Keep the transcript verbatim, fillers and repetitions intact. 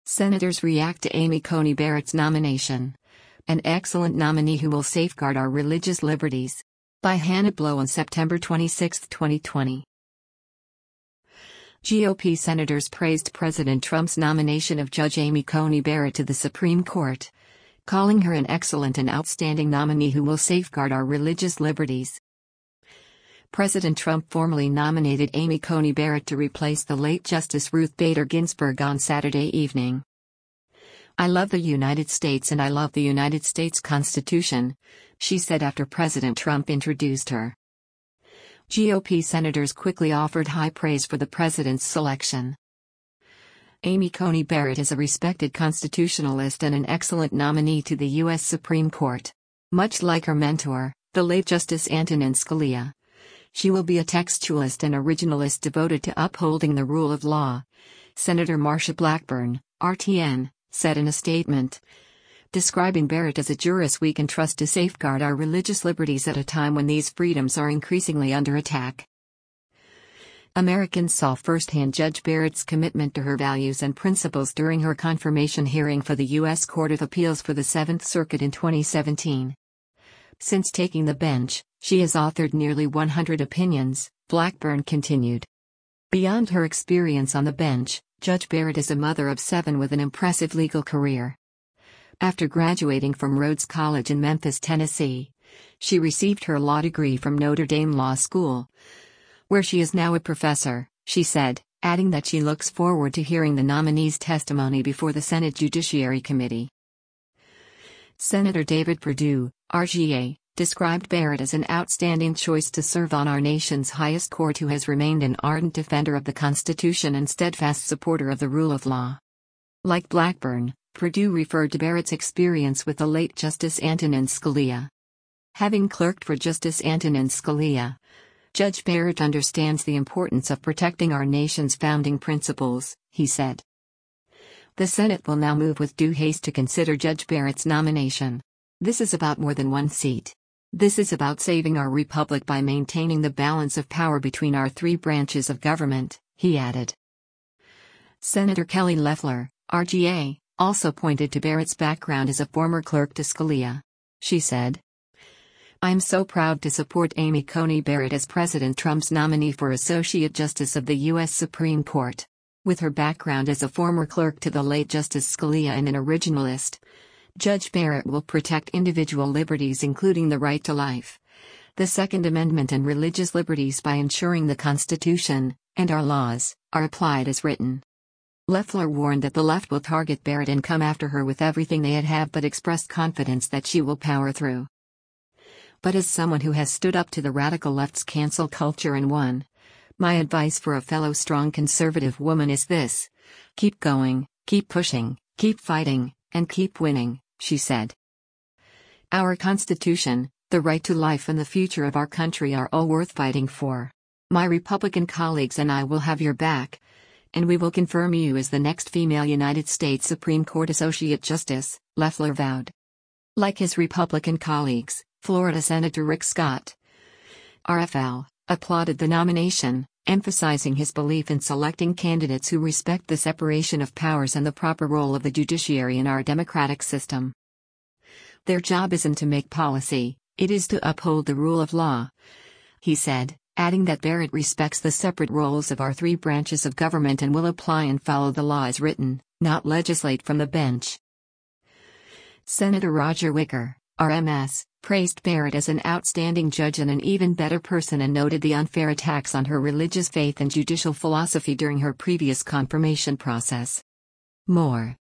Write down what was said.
Senators react to Amy Coney Barrett's nomination. An excellent nominee who will safeguard our religious liberties. By Hannah Blow on September twenty-sixth, twenty twenty. G O P senators praised President Trump's nomination of Judge Amy Coney Barrett to the Supreme Court, calling her an excellent and outstanding nominee who will safeguard our religious liberties. President Trump formally nominated Amy Coney Barrett to replace the late Justice Ruth Bader Ginsburg on Saturday evening. "I love the United States and I love the United States Constitution," she said after President Trump introduced her. G O P senators quickly offered high praise for the president's selection. Amy Coney Barrett is a respected constitutionalist and an excellent nominee to the U S Supreme Court. Much like her mentor, the late Justice Antonin Scalia, she will be a textualist and originalist devoted to upholding the rule of law, Senator Marsha Blackburn, R T N, said in a statement, describing Barrett as a jurist we can trust to safeguard our religious liberties at a time when these freedoms are increasingly under attack. Americans saw firsthand Judge Barrett's commitment to her values and principles during her confirmation hearing for the U S Court of Appeals for the Seventh Circuit in twenty seventeen. Since taking the bench, she has authored nearly one hundred opinions, Blackburn continued. Beyond her experience on the bench, Judge Barrett is a mother of seven with an impressive legal career. After graduating from Rhodes College in Memphis, Tennessee, she received her law degree from Notre Dame Law School, where she is now a professor, she said, adding that she looks forward to hearing the nominee's testimony before the Senate Judiciary Committee. Senator David Perdue, R G A, described Barrett as an outstanding choice to serve on our nation's highest court who has remained an ardent defender of the Constitution and steadfast supporter of the rule of law. Like Blackburn, Perdue referred to Barrett's experience with the late Justice Antonin Scalia. Having clerked for Justice Antonin Scalia, Judge Barrett understands the importance of protecting our nation's founding principles, he said. The Senate will now move with due haste to consider Judge Barrett's nomination. This is about more than one seat. This is about saving our republic by maintaining the balance of power between our three branches of government, he added. Senator Kelly Loeffler, R G A, also pointed to Barrett's background as a former clerk to Scalia. She said, "I'm so proud to support Amy Coney Barrett as President Trump's nominee for Associate Justice of the U S Supreme Court. With her background as a former clerk to the late Justice Scalia and an originalist, Judge Barrett will protect individual liberties including the right to life, the Second Amendment and religious liberties by ensuring the Constitution, and our laws, are applied as written." Loeffler warned that the left will target Barrett and come after her with everything they had have but expressed confidence that she will power through. "But as someone who has stood up to the radical left's cancel culture and won, my advice for a fellow strong conservative woman is this: keep going, keep pushing, keep fighting, and keep winning," she said. "Our Constitution, the right to life and the future of our country are all worth fighting for. My Republican colleagues and I will have your back, and we will confirm you as the next female United States Supreme Court Associate Justice," Loeffler vowed. Like his Republican colleagues, Florida Senator Rick Scott, R F L, applauded the nomination, emphasizing his belief in selecting candidates who respect the separation of powers and the proper role of the judiciary in our democratic system. "Their job isn't to make policy, it is to uphold the rule of law," he said, adding that Barrett respects the separate roles of our three branches of government and will apply and follow the law as written, not legislate from the bench. Senator Roger Wicker, R M S, praised Barrett as an outstanding judge and an even better person and noted the unfair attacks on her religious faith and judicial philosophy during her previous confirmation process. More